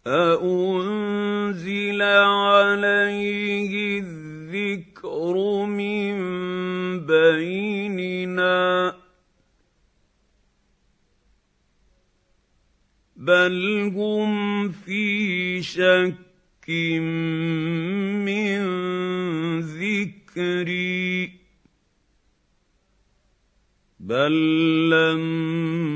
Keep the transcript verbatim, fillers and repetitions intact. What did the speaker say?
أأنزل عليه الذكر من بيننا بل هم في شك من ذكري بل لما